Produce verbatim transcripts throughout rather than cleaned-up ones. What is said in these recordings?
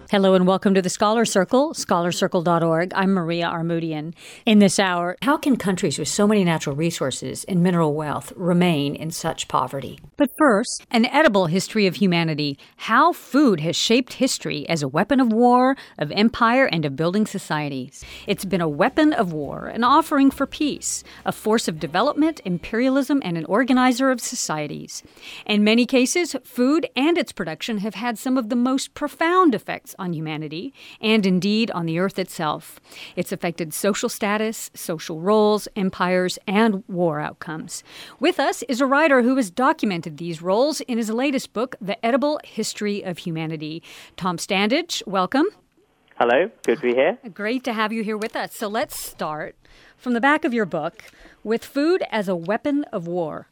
Hello and welcome to the Scholar Circle, scholar circle dot org. I'm Maria Armoudian. In this hour, how can countries with so many natural resources and mineral wealth remain in such poverty? But first, an edible history of humanity, how food has shaped history as a weapon of war, of empire, and of building societies. It's been a weapon of war, an offering for peace, a force of development, imperialism, and an organizer of societies. In many cases, food and its production have had some of the most profound effects on humanity, and indeed on the earth itself. It's affected social status, social roles, empires, and war outcomes. With us is a writer who has documented these roles in his latest book, The Edible History of Humanity. Tom Standage, welcome. Hello, good to be here. Great to have you here with us. So let's start from the back of your book with food as a weapon of war.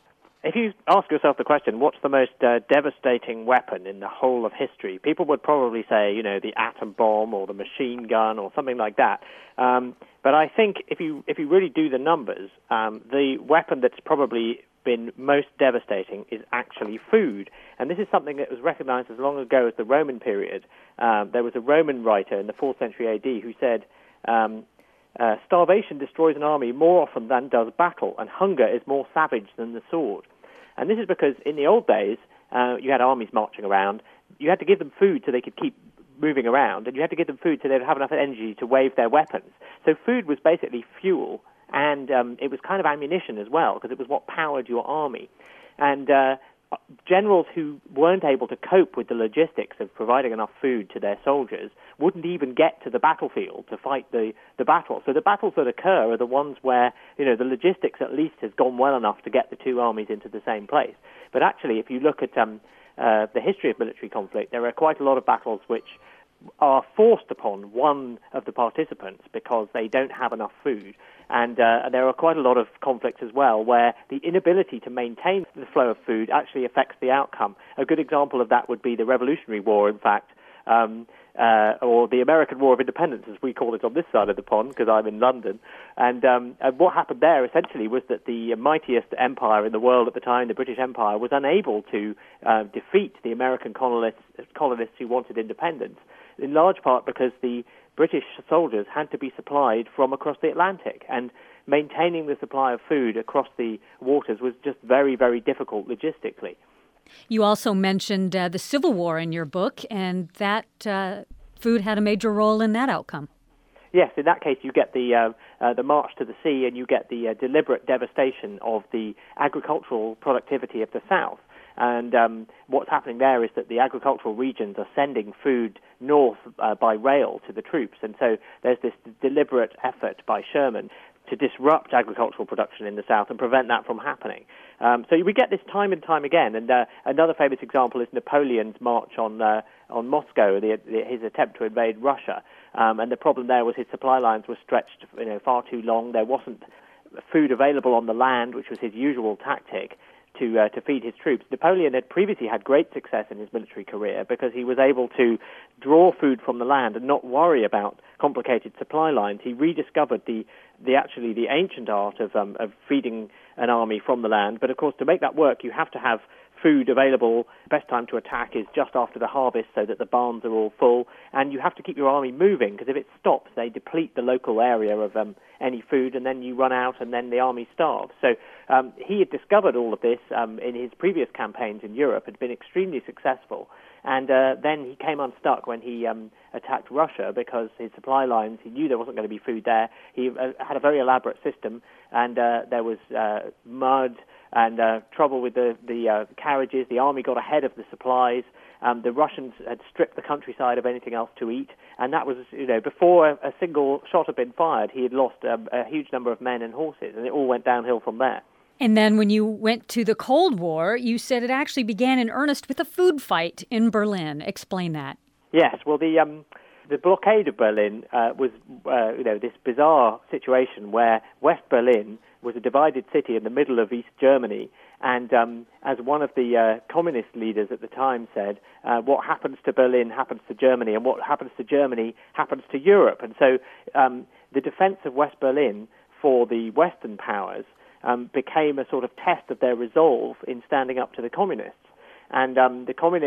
If you ask yourself the question, what's the most uh, devastating weapon in the whole of history, people would probably say, you know, the atom bomb or the machine gun or something like that. Um, but I think if you if you really do the numbers, um, the weapon that's probably been most devastating is actually food. And this is something that was recognized as long ago as the Roman period. Um, there was a Roman writer in the fourth century A D who said, um, uh, starvation destroys an army more often than does battle, and hunger is more savage than the sword. And this is because in the old days, uh, you had armies marching around. You had to give them food so they could keep moving around, and you had to give them food so they'd have enough energy to wave their weapons. So food was basically fuel, and um, it was kind of ammunition as well, because it was what powered your army. And uh, generals who weren't able to cope with the logistics of providing enough food to their soldiers wouldn't even get to the battlefield to fight the, the battle. So the battles that occur are the ones where, you know, the logistics at least has gone well enough to get the two armies into the same place. But actually, if you look at um, uh, the history of military conflict, there are quite a lot of battles which are forced upon one of the participants because they don't have enough food. And uh, there are quite a lot of conflicts as well where the inability to maintain the flow of food actually affects the outcome. A good example of that would be the Revolutionary War, in fact, um, uh, or the American War of Independence, as we call it on this side of the pond, because I'm in London. And, um, and what happened there, essentially, was that the mightiest empire in the world at the time, the British Empire, was unable to uh, defeat the American colonists, colonists who wanted independence, in large part because the British soldiers had to be supplied from across the Atlantic, and maintaining the supply of food across the waters was just very, very difficult logistically. You also mentioned uh, the Civil War in your book, and that uh, food had a major role in that outcome. Yes, in that case you get the uh, uh, the march to the sea, and you get the uh, deliberate devastation of the agricultural productivity of the South. And um, what's happening there is that the agricultural regions are sending food north uh, by rail to the troops. And so there's this deliberate effort by Sherman to disrupt agricultural production in the South and prevent that from happening. Um, so we get this time and time again. And uh, another famous example is Napoleon's march on uh, on Moscow, the, the, his attempt to invade Russia. Um, and the problem there was his supply lines were stretched, you know, far too long. There wasn't food available on the land, which was his usual tactic to uh, to feed his troops. Napoleon had previously had great success in his military career because he was able to draw food from the land and not worry about complicated supply lines. He rediscovered the the actually the ancient art of um, of feeding an army from the land. But of course, to make that work, you have to have food available. The best time to attack is just after the harvest so that the barns are all full, and you have to keep your army moving, because if it stops, they deplete the local area of um, any food, and then you run out, and then the army starves. So um, he had discovered all of this um, in his previous campaigns in Europe, had been extremely successful, and uh, then he came unstuck when he um, attacked Russia because his supply lines, he knew there wasn't going to be food there. He uh, had a very elaborate system, and uh, there was uh, mud and uh, trouble with the, the uh, carriages. The army got ahead of the supplies. Um, the Russians had stripped the countryside of anything else to eat. And that was, you know, before a, a single shot had been fired, he had lost um, a huge number of men and horses, and it all went downhill from there. And then when you went to the Cold War, you said it actually began in earnest with a food fight in Berlin. Explain that. Yes, well, the um, the blockade of Berlin uh, was, uh, you know, this bizarre situation where West Berlin was a divided city in the middle of East Germany, and um, as one of the uh, communist leaders at the time said, uh, what happens to Berlin happens to Germany, and what happens to Germany happens to Europe. And so um, the defense of West Berlin for the Western powers um, became a sort of test of their resolve in standing up to the communists. And um, the communists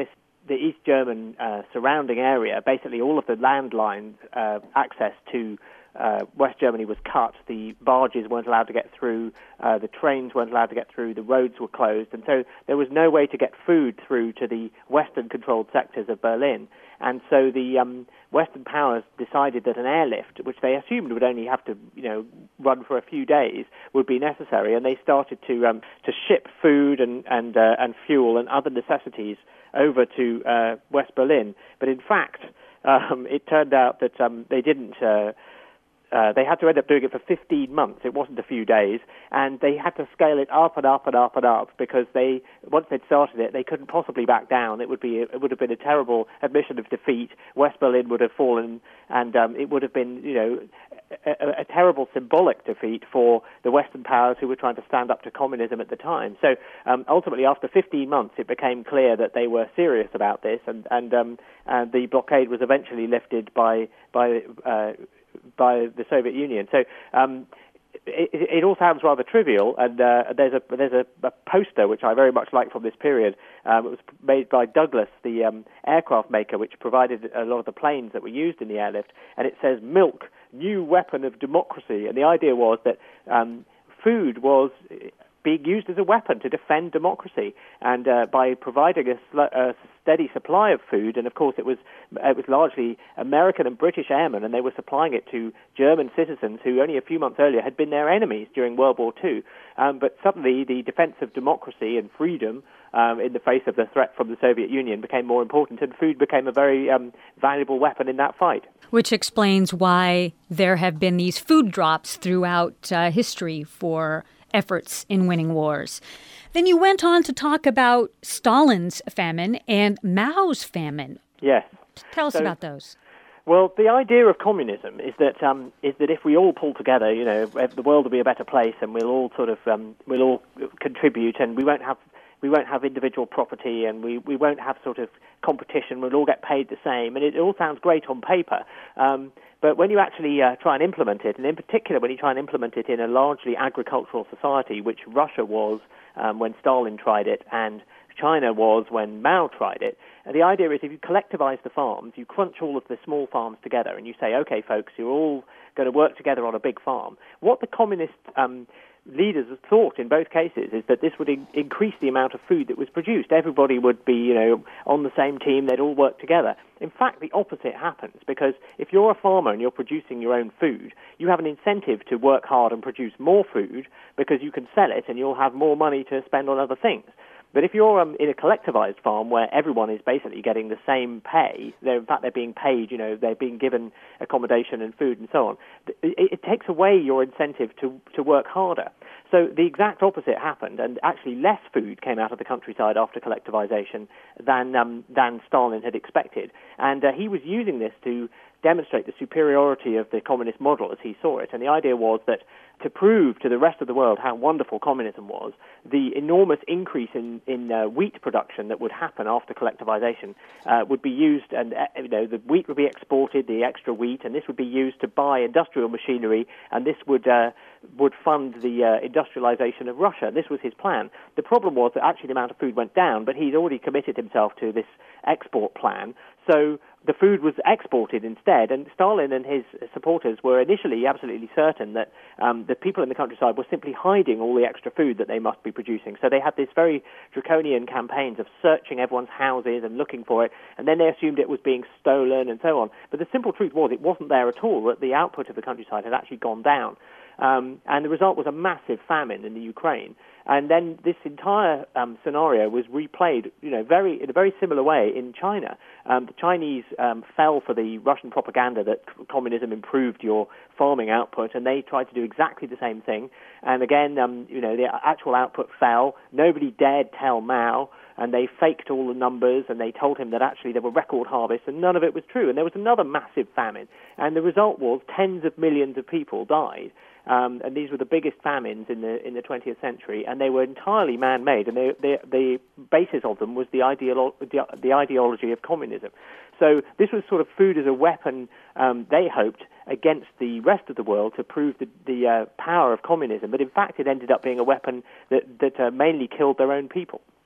the East German uh, surrounding area, basically all of the landline uh, access to uh, West Germany was cut. The barges weren't allowed to get through. Uh, the trains weren't allowed to get through. The roads were closed. And so there was no way to get food through to the Western-controlled sectors of Berlin. And so the um, Western powers decided that an airlift, which they assumed would only have to, you know, run for a few days, would be necessary. And they started to um, to ship food and and uh, and fuel and other necessities over to uh, West Berlin. But in fact, um, it turned out that um, they didn't. Uh, Uh, they had to end up doing it for fifteen months. It wasn't a few days. And they had to scale it up and up and up and up because they, once they'd started it, they couldn't possibly back down. It would be, it would have been a terrible admission of defeat. West Berlin would have fallen, and um, it would have been, you know, a, a, a terrible symbolic defeat for the Western powers who were trying to stand up to communism at the time. So um, ultimately, after fifteen months, it became clear that they were serious about this, and and, um, and the blockade was eventually lifted by by. Uh, by the Soviet Union. So um, it, it all sounds rather trivial, and uh, there's a there's a, a poster which I very much like from this period. Um, it was made by Douglas, the um, aircraft maker, which provided a lot of the planes that were used in the airlift, and it says, "Milk, new weapon of democracy." And the idea was that um, food was being used as a weapon to defend democracy, and uh, by providing a, sl- a steady supply of food, and of course it was it was largely American and British airmen, and they were supplying it to German citizens who only a few months earlier had been their enemies during World War Two. Um, but suddenly the defense of democracy and freedom um, in the face of the threat from the Soviet Union became more important, and food became a very um, valuable weapon in that fight. Which explains why there have been these food drops throughout uh, history for efforts in winning wars. Then you went on to talk about Stalin's famine and Mao's famine. Yes. Tell us so, about those. Well, the idea of communism is that um, is that if we all pull together, you know, the world will be a better place, and we'll all sort of um, we'll all contribute, and we won't have we won't have individual property, and we, we won't have sort of competition. We'll all get paid the same, and it, it all sounds great on paper. Um, But when you actually uh, try and implement it, and in particular when you try and implement it in a largely agricultural society, which Russia was um, when Stalin tried it, and China was when Mao tried it, and the idea is if you collectivize the farms, you crunch all of the small farms together, and you say, okay, folks, you're all going to work together on a big farm. What the communist um, leaders thought in both cases is that this would in- increase the amount of food that was produced. Everybody would be, you know, on the same team. They'd all work together. In fact, the opposite happens, because if you're a farmer and you're producing your own food, you have an incentive to work hard and produce more food because you can sell it and you'll have more money to spend on other things. But if you're um, in a collectivized farm where everyone is basically getting the same pay, they're, in fact, they're being paid, you know, they're being given accommodation and food and so on, it, it takes away your incentive to, to work harder. So the exact opposite happened, and actually less food came out of the countryside after collectivization than, um, than Stalin had expected. And uh, he was using this to demonstrate the superiority of the communist model as he saw it. And the idea was that to prove to the rest of the world how wonderful communism was, the enormous increase in, in uh, wheat production that would happen after collectivization uh, would be used, and uh, you know, the wheat would be exported, the extra wheat, and this would be used to buy industrial machinery, and this would uh, would fund the uh, industrialization of Russia. This was his plan. The problem was that actually the amount of food went down, but he'd already committed himself to this export plan, so the food was exported instead, and Stalin and his supporters were initially absolutely certain that um, the people in the countryside were simply hiding all the extra food that they must be producing. So they had this very draconian campaigns of searching everyone's houses and looking for it, and then they assumed it was being stolen and so on. But the simple truth was it wasn't there at all, that the output of the countryside had actually gone down. Um, and the result was a massive famine in the Ukraine. And then this entire um, scenario was replayed, you know, very in a very similar way in China. Um, the Chinese um, fell for the Russian propaganda that communism improved your farming output, and they tried to do exactly the same thing. And again, um, you know, the actual output fell. Nobody dared tell Mao, and they faked all the numbers, and they told him that actually there were record harvests, and none of it was true. And there was another massive famine, and the result was tens of millions of people died. Um, and these were the biggest famines in the in the twentieth century, and they were entirely man-made, and they, they, the basis of them was the, ideolo- the, the ideology of communism. So this was sort of food as a weapon, um, they hoped, against the rest of the world to prove the, the uh, power of communism, but in fact it ended up being a weapon that, that uh, mainly killed their own people.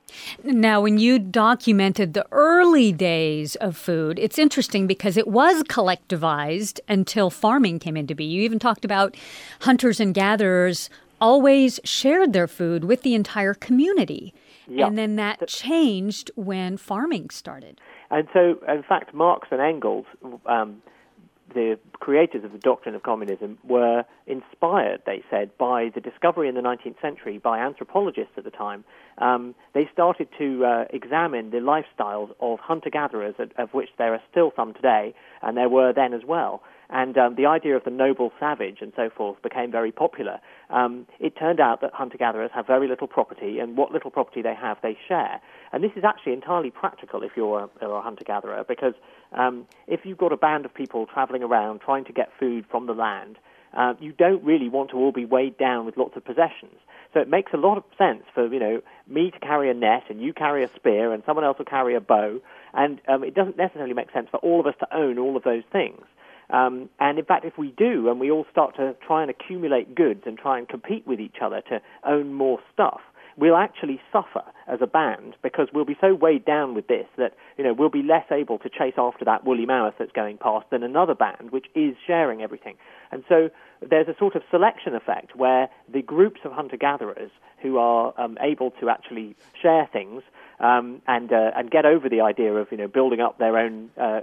Now, when you documented the early days of food, it's interesting because it was collectivized until farming came into being. You even talked about hunters and gatherers always shared their food with the entire community. Yep. And then that changed when farming started. And so, in fact, Marx and Engels, um, the creators of the doctrine of communism, were inspired, they said, by the discovery in the nineteenth century by anthropologists at the time. Um, they started to uh, examine the lifestyles of hunter-gatherers, of, of which there are still some today, and there were then as well. And um, the idea of the noble savage and so forth became very popular. Um, it turned out that hunter-gatherers have very little property, and what little property they have, they share. And this is actually entirely practical if you're a, a hunter-gatherer, because um, if you've got a band of people traveling around trying to get food from the land, uh, you don't really want to all be weighed down with lots of possessions. So it makes a lot of sense for, you know, me to carry a net and you carry a spear and someone else will carry a bow. And um, it doesn't necessarily make sense for all of us to own all of those things. Um, and in fact, if we do, and we all start to try and accumulate goods and try and compete with each other to own more stuff, we'll actually suffer as a band because we'll be so weighed down with this that, you know, we'll be less able to chase after that woolly mammoth that's going past than another band which is sharing everything. And so there's a sort of selection effect where the groups of hunter-gatherers who are um, able to actually share things um, and uh, and get over the idea of, you know, building up their own uh,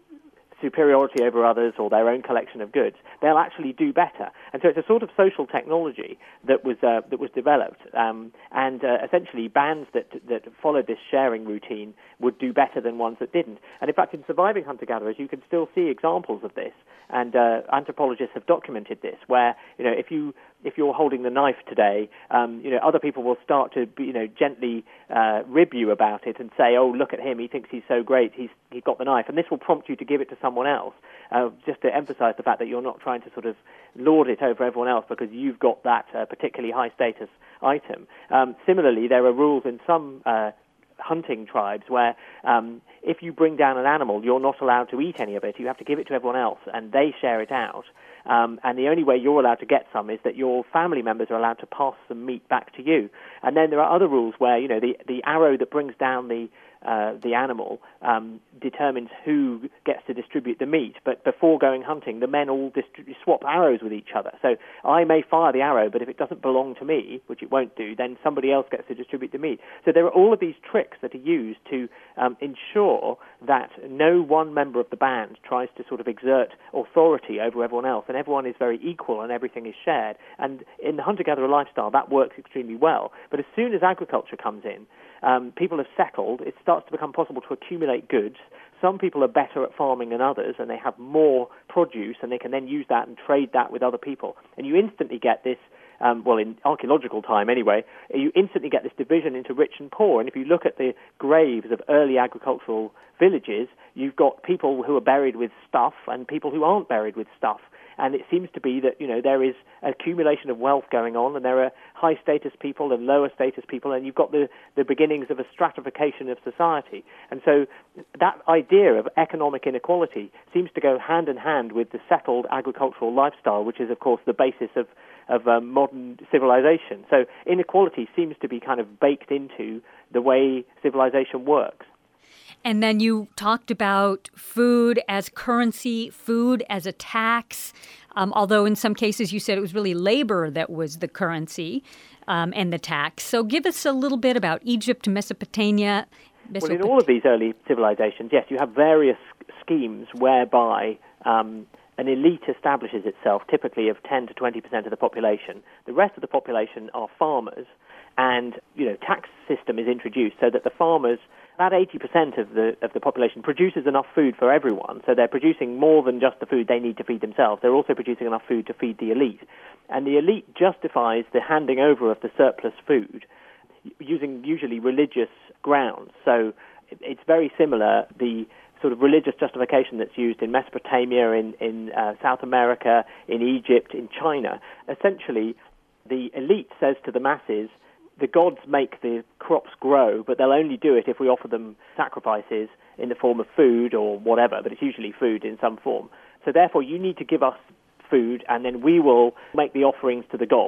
superiority over others or their own collection of goods, they'll actually do better. And so it's a sort of social technology that was uh, that was developed, um, and uh, essentially bands that that followed this sharing routine would do better than ones that didn't. And in fact, in surviving hunter-gatherers, you can still see examples of this, and uh, anthropologists have documented this, where, you know, if you if you're holding the knife today, um, you know, other people will start to, you know, gently uh, rib you about it and say, "Oh, look at him! He thinks he's so great. He's he's got the knife," and this will prompt you to give it to someone else, uh, just to emphasize the fact that you're not trying to sort of lord it over everyone else because you've got that uh, particularly high status item. Um, similarly, there are rules in some uh, hunting tribes where um, if you bring down an animal, you're not allowed to eat any of it. You have to give it to everyone else, and they share it out. Um, and the only way you're allowed to get some is that your family members are allowed to pass some meat back to you. And then there are other rules where, you know, the, the arrow that brings down the uh, the animal um, determines who gets to distribute the meat. But before going hunting, the men all distri- swap arrows with each other. So I may fire the arrow, but if it doesn't belong to me, which it won't do, then somebody else gets to distribute the meat. So there are all of these tricks that are used to um, ensure that no one member of the band tries to sort of exert authority over everyone else, and everyone is very equal and everything is shared. And in the hunter-gatherer lifestyle, that works extremely well. But as soon as agriculture comes in, um, people have settled, it starts to become possible to accumulate goods. Some people are better at farming than others, and they have more produce, and they can then use that and trade that with other people. And you instantly get this, um, well, in archaeological time anyway, you instantly get this division into rich and poor. And if you look at the graves of early agricultural villages, you've got people who are buried with stuff and people who aren't buried with stuff. And it seems to be that, you know, there is accumulation of wealth going on, and there are high-status people and lower-status people, and you've got the, the beginnings of a stratification of society. And so that idea of economic inequality seems to go hand in hand with the settled agricultural lifestyle, which is, of course, the basis of, of um, modern civilization. So inequality seems to be kind of baked into the way civilization works. And then you talked about food as currency, food as a tax, um, although in some cases you said it was really labor that was the currency um, and the tax. So give us a little bit about Egypt, Mesopotamia. Mesopot- well, in all of these early civilizations, yes, you have various schemes whereby um, an elite establishes itself, typically of ten to twenty percent of the population. The rest of the population are farmers, and, you know, tax system is introduced so that the farmers, about eighty percent of the of the population, produces enough food for everyone. So they're producing more than just the food they need to feed themselves. They're also producing enough food to feed the elite. And the elite justifies the handing over of the surplus food using usually religious grounds. So it's very similar, the sort of religious justification that's used in Mesopotamia, in, in uh, South America, in Egypt, in China. Essentially, the elite says to the masses, the gods make the crops grow, but they'll only do it if we offer them sacrifices in the form of food or whatever, but it's usually food in some form. So therefore, you need to give us food, and then we will make the offerings to the gods,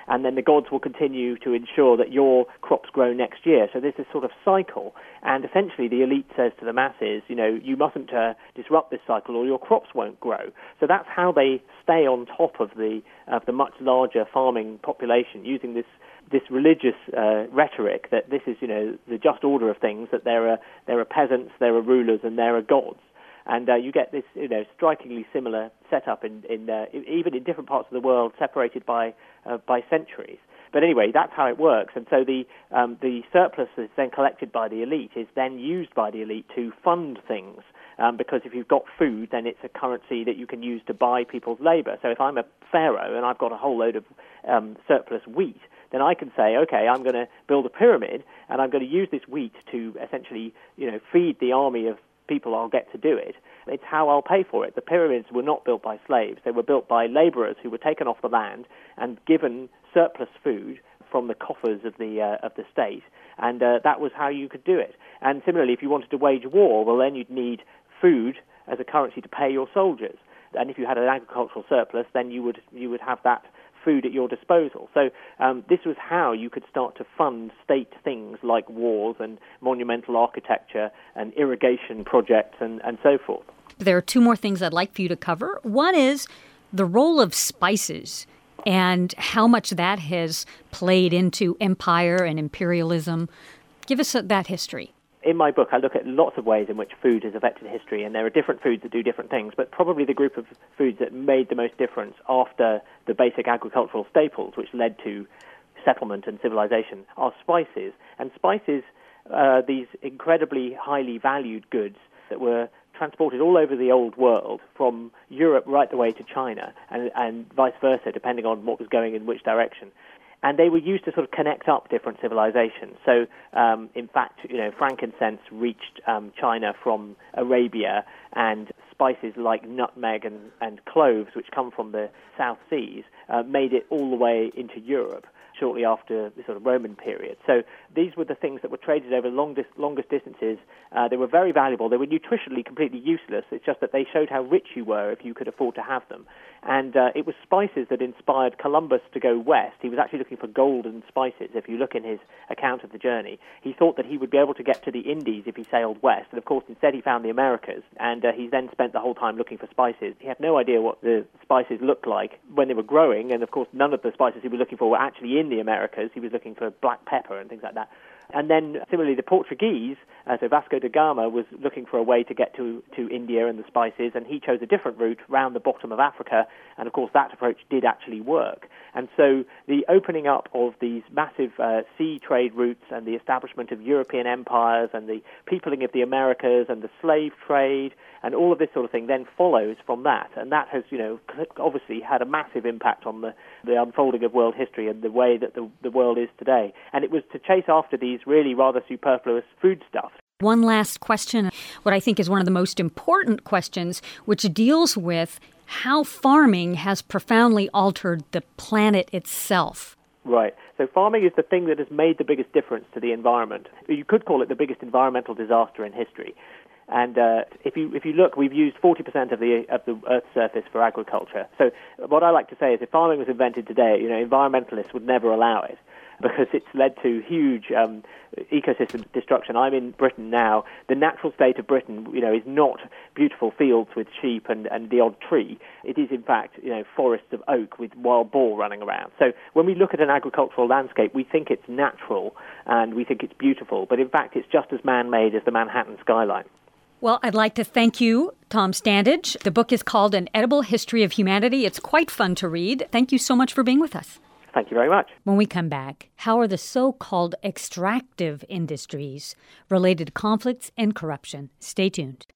and then the gods will continue to ensure that your crops grow next year. So there's this sort of cycle, and essentially the elite says to the masses, you know, you mustn't uh, disrupt this cycle or your crops won't grow. So that's how they stay on top of the of the much larger farming population, using this this religious uh, rhetoric that this is, you know, the just order of things, that there are there are peasants, there are rulers, and there are gods. And uh, you get this, you know, strikingly similar setup in, in uh, even in different parts of the world, separated by uh, by centuries. But anyway, that's how it works. And so the um, the surplus is then collected by the elite, is then used by the elite to fund things. Um, because if you've got food, then it's a currency that you can use to buy people's labor. So if I'm a pharaoh and I've got a whole load of um, surplus wheat, then I can say, okay, I'm going to build a pyramid, and I'm going to use this wheat to essentially, you know, feed the army of people I'll get to do it. It's how I'll pay for it. The pyramids were not built by slaves. They were built by laborers who were taken off the land and given surplus food from the coffers of the uh, of the state, and uh, that was how you could do it. And similarly, if you wanted to wage war, well, then you'd need food as a currency to pay your soldiers. And if you had an agricultural surplus, then you would you would have that food at your disposal. So um, this was how you could start to fund state things like wars and monumental architecture and irrigation projects and, and so forth. There are two more things I'd like for you to cover. One is the role of spices and how much that has played into empire and imperialism. Give us that history. In my book, I look at lots of ways in which food has affected history, and there are different foods that do different things, but probably the group of foods that made the most difference after the basic agricultural staples, which led to settlement and civilization, are spices. And spices are these incredibly highly valued goods that were transported all over the old world, from Europe right the way to China, and, and vice versa, depending on what was going in which direction. And they were used to sort of connect up different civilizations. So, um, in fact, you know, frankincense reached um, China from Arabia, and spices like nutmeg and, and cloves, which come from the South Seas, uh, made it all the way into Europe shortly after the sort of Roman period. So these were the things that were traded over long dis- longest distances. Uh, they were very valuable. They were nutritionally completely useless. It's just that they showed how rich you were if you could afford to have them. And uh, it was spices that inspired Columbus to go west. He was actually looking for gold and spices. If you look in his account of the journey, he thought that he would be able to get to the Indies if he sailed west. And of course, instead he found the Americas. And uh, he then spent the whole time looking for spices. He had no idea what the spices looked like when they were growing. And of course, none of the spices he was looking for were actually in the Americas. He was looking for black pepper and things like that. And then, similarly, the Portuguese, uh, so Vasco da Gama, was looking for a way to get to, to India and the spices, and he chose a different route round the bottom of Africa, and of course that approach did actually work. And so the opening up of these massive uh, sea trade routes and the establishment of European empires and the peopling of the Americas and the slave trade and all of this sort of thing then follows from that. And that has, you know, obviously had a massive impact on the, the unfolding of world history and the way that the, the world is today. And it was to chase after these really rather superfluous foodstuffs. One last question, what I think is one of the most important questions, which deals with how farming has profoundly altered the planet itself. Right. So farming is the thing that has made the biggest difference to the environment. You could call it the biggest environmental disaster in history. And uh, if you if you look, we've used forty percent of the of the Earth's surface for agriculture. So what I like to say is, if farming was invented today, you know, environmentalists would never allow it, because it's led to huge um, ecosystem destruction. I'm in Britain now. The natural state of Britain, you know, is not beautiful fields with sheep and, and the odd tree. It is, in fact, you know, forests of oak with wild boar running around. So when we look at an agricultural landscape, we think it's natural and we think it's beautiful, but in fact it's just as man-made as the Manhattan skyline. Well, I'd like to thank you, Tom Standage. The book is called An Edible History of Humanity. It's quite fun to read. Thank you so much for being with us. Thank you very much. When we come back, how are the so-called extractive industries related to conflicts and corruption? Stay tuned.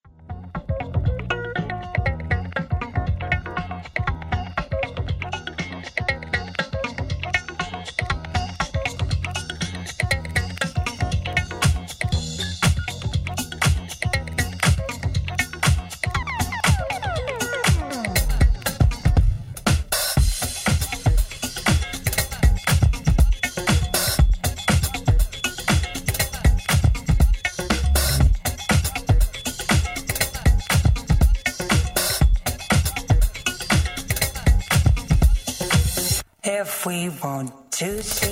If we want to see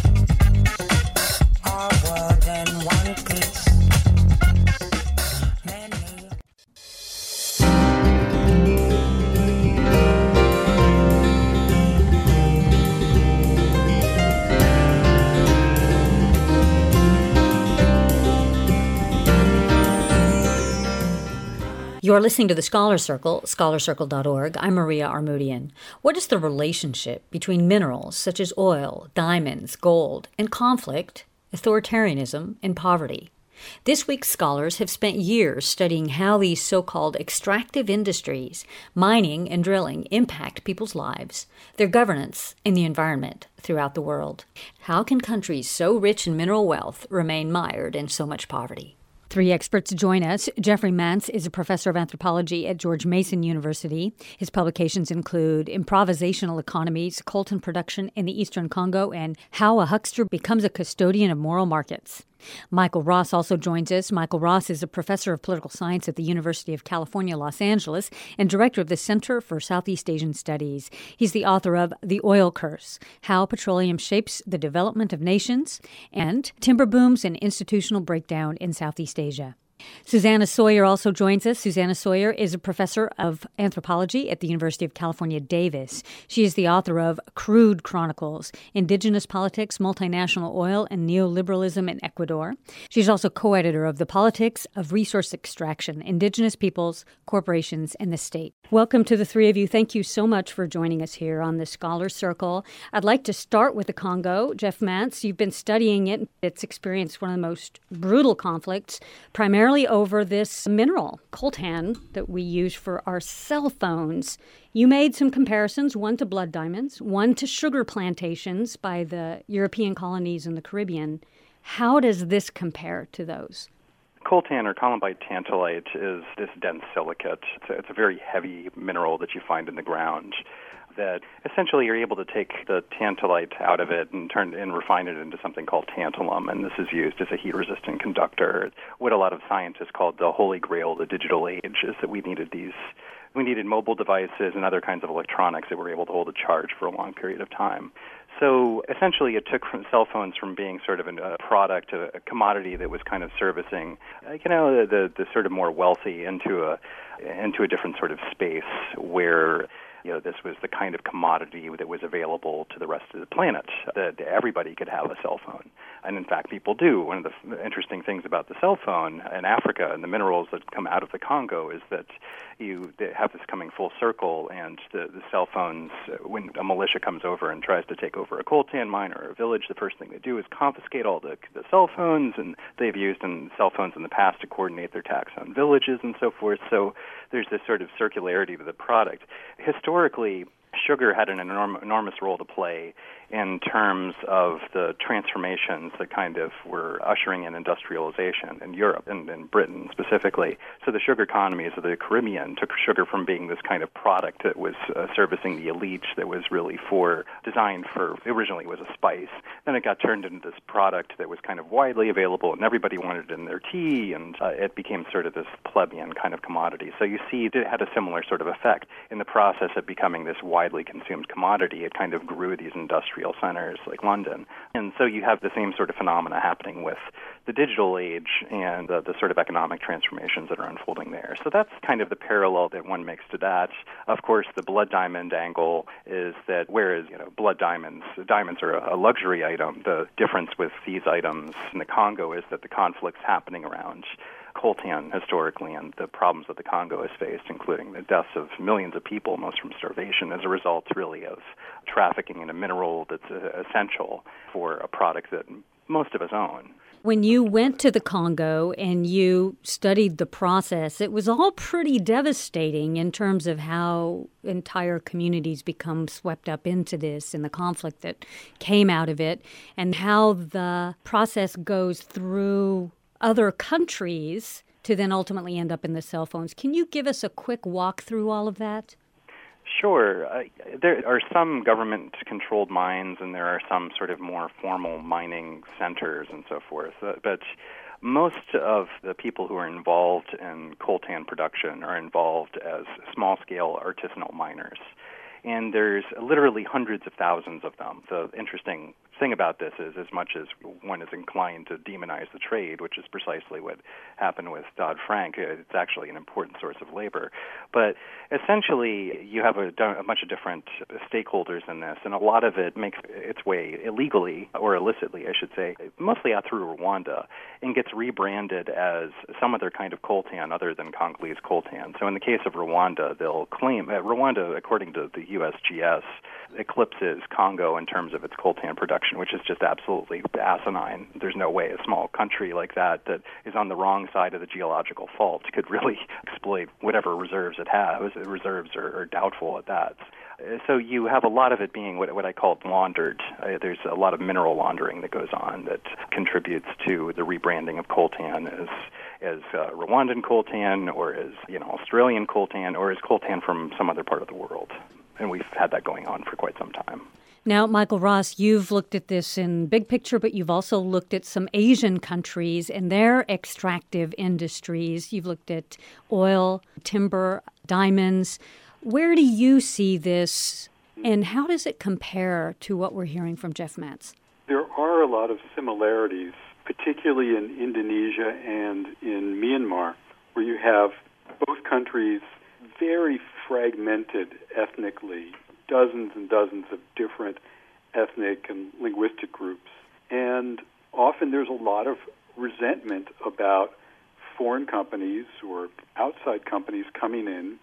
our world in one piece, many. You're listening to the Scholar Circle, scholar circle dot org. I'm Maria Armoudian. What is the relationship between minerals such as oil, diamonds, gold, and conflict, authoritarianism, and poverty? This week's scholars have spent years studying how these so-called extractive industries, mining and drilling, impact people's lives, their governance, and the environment throughout the world. How can countries so rich in mineral wealth remain mired in so much poverty? Three experts join us. Jeffrey Mantz is a professor of anthropology at George Mason University. His publications include Improvisational Economies, Coltan Production in the Eastern Congo, and How a Huckster Becomes a Custodian of Moral Markets. Michael Ross also joins us. Michael Ross is a professor of political science at the University of California, Los Angeles, and director of the Center for Southeast Asian Studies. He's the author of The Oil Curse, How Petroleum Shapes the Development of Nations, and Timber Booms and Institutional Breakdown in Southeast Asia. Susanna Sawyer also joins us. Susanna Sawyer is a professor of anthropology at the University of California, Davis. She is the author of Crude Chronicles, Indigenous Politics, Multinational Oil, and Neoliberalism in Ecuador. She's also co-editor of The Politics of Resource Extraction, Indigenous Peoples, Corporations, and the State. Welcome to the three of you. Thank you so much for joining us here on the Scholar Circle. I'd like to start with the Congo. Jeff Mantz, you've been studying it. It's experienced one of the most brutal conflicts, primarily over this mineral, coltan, that we use for our cell phones. You made some comparisons, one to blood diamonds, one to sugar plantations by the European colonies in the Caribbean. How does this compare to those? Coltan, or columbite tantalite, is this dense silicate. It's a, it's a very heavy mineral that you find in the ground that essentially you're able to take the tantalite out of it and turn and refine it into something called tantalum, and this is used as a heat-resistant conductor. What a lot of scientists called the holy grail of the digital age is that we needed these, we needed mobile devices and other kinds of electronics that were able to hold a charge for a long period of time. So essentially it took from cell phones from being sort of a product, a commodity that was kind of servicing, you know, the, the sort of more wealthy into a into a different sort of space where, you know, this was the kind of commodity that was available to the rest of the planet, that everybody could have a cell phone. And in fact, people do. One of the interesting things about the cell phone in Africa and the minerals that come out of the Congo is that you have this coming full circle, and the, the cell phones, when a militia comes over and tries to take over a coltan mine or a village, the first thing they do is confiscate all the, the cell phones, and they've used in cell phones in the past to coordinate their attacks on villages and so forth. So there's this sort of circularity to the product. Historically, sugar had an enorm- enormous role to play in terms of the transformations that kind of were ushering in industrialization in Europe and in Britain specifically. So the sugar economies of the Caribbean took sugar from being this kind of product that was uh, servicing the elite, that was really for, designed for, originally it was a spice. Then it got turned into this product that was kind of widely available and everybody wanted it in their tea, and uh, it became sort of this plebeian kind of commodity. So you see it had a similar sort of effect. In the process of becoming this widely consumed commodity, it kind of grew these industrial centers like London. And so you have the same sort of phenomena happening with the digital age and the, the sort of economic transformations that are unfolding there. So that's kind of the parallel that one makes to that. Of course, the blood diamond angle is that whereas, you know, blood diamonds, diamonds are a, a luxury item, the difference with these items in the Congo is that the conflict's happening around coltan historically and the problems that the Congo has faced, including the deaths of millions of people, most from starvation, as a result really of trafficking in a mineral that's uh, essential for a product that most of us own. When you went to the Congo and you studied the process, it was all pretty devastating in terms of how entire communities become swept up into this and the conflict that came out of it, and how the process goes through other countries to then ultimately end up in the cell phones. Can you give us a quick walk through all of that? Sure. Uh, there are some government-controlled mines, and there are some sort of more formal mining centers and so forth. Uh, but most of the people who are involved in coltan production are involved as small-scale artisanal miners. and there's literally hundreds of thousands of them. The interesting thing about this is, as much as one is inclined to demonize the trade, which is precisely what happened with Dodd-Frank, it's actually an important source of labor. But essentially, you have a, a bunch of different stakeholders in this, and a lot of it makes its way illegally, or illicitly, I should say, mostly out through Rwanda, and gets rebranded as some other kind of coltan other than Congolese coltan. So in the case of Rwanda, they'll claim, uh, Rwanda, according to the U S G S, eclipses Congo in terms of its coltan production, which is just absolutely asinine. There's no way a small country like that that is on the wrong side of the geological fault could really exploit whatever reserves it has. Reserves are, are doubtful at that. So you have a lot of it being what, what I call laundered. Uh, there's a lot of mineral laundering that goes on that contributes to the rebranding of coltan as as uh, Rwandan coltan, or as you know Australian coltan, or as coltan from some other part of the world. And we've had that going on for quite some time. Now, Michael Ross, you've looked at this in big picture, but you've also looked at some Asian countries and their extractive industries. You've looked at oil, timber, diamonds. Where do you see this, and how does it compare to what we're hearing from Jeff Matz? There are a lot of similarities, particularly in Indonesia and in Myanmar, where you have both countries very fragmented ethnically, dozens and dozens of different ethnic and linguistic groups. And often there's a lot of resentment about foreign companies or outside companies coming in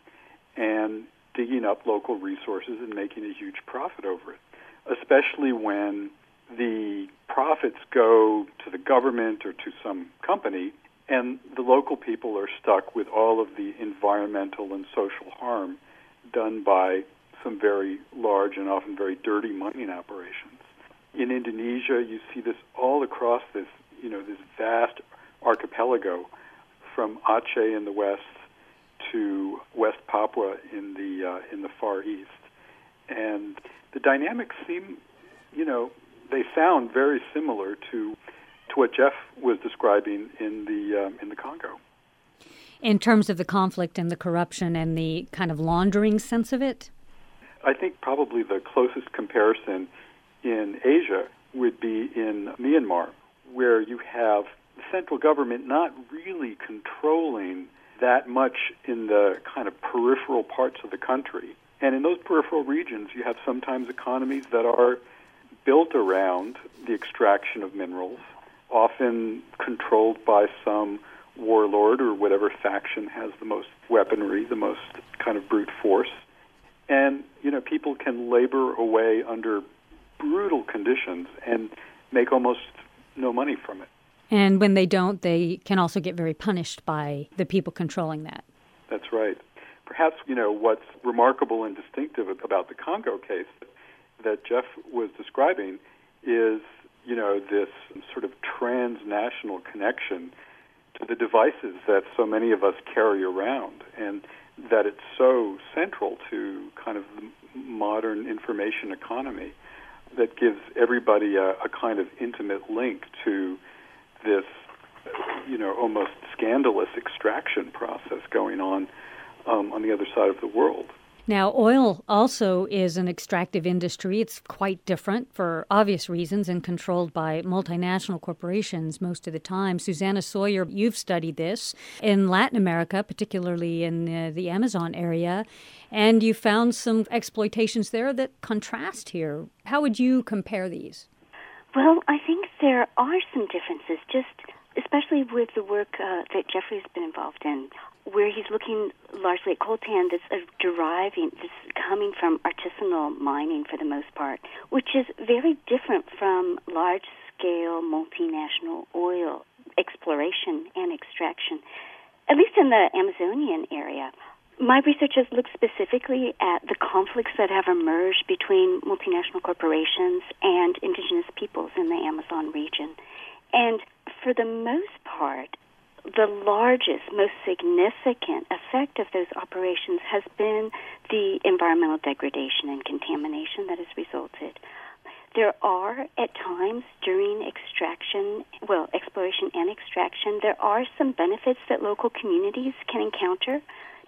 and digging up local resources and making a huge profit over it, especially when the profits go to the government or to some company and the local people are stuck with all of the environmental and social harm done by some very large and often very dirty mining operations. In Indonesia, you see this all across this, you know, this vast archipelago from Aceh in the west to West Papua in the uh, in the Far East, and the dynamics seem, you know, they sound very similar to to what Jeff was describing in the um, in the Congo. In terms of the conflict and the corruption and the kind of laundering sense of it? I think probably the closest comparison in Asia would be in Myanmar, where you have the central government not really controlling that much in the kind of peripheral parts of the country. And in those peripheral regions, you have sometimes economies that are built around the extraction of minerals, often controlled by some warlord or whatever faction has the most weaponry, the most kind of brute force. And, you know, people can labor away under brutal conditions and make almost no money from it. And when they don't, they can also get very punished by the people controlling that. That's right. Perhaps, you know, what's remarkable and distinctive about the Congo case that Jeff was describing is, you know, this sort of transnational connection to the devices that so many of us carry around, and that it's so central to kind of the modern information economy that gives everybody a, a kind of intimate link to this, you know, almost scandalous extraction process going on um, on the other side of the world. Now, oil also is an extractive industry. It's quite different for obvious reasons and controlled by multinational corporations most of the time. Susanna Sawyer, you've studied this in Latin America, particularly in uh, the Amazon area, and you found some exploitations there that contrast here. How would you compare these? Well, I think there are some differences, just especially with the work uh, that Jeffrey's been involved in, where he's looking largely at coltan that's uh, deriving, that's coming from artisanal mining for the most part, which is very different from large-scale multinational oil exploration and extraction, at least in the Amazonian area. My research has looked specifically at the conflicts that have emerged between multinational corporations and indigenous peoples in the Amazon region. And for the most part, the largest, most significant effect of those operations has been the environmental degradation and contamination that has resulted. There are, at times, during extraction, well, exploration and extraction, there are some benefits that local communities can encounter,